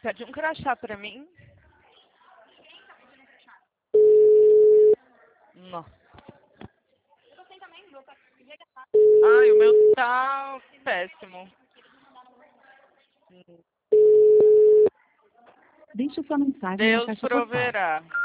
pede um crachá pra mim. Nossa. Ai, o meu tá péssimo. Deixe sua mensagem na Deus caixa postal. proverá.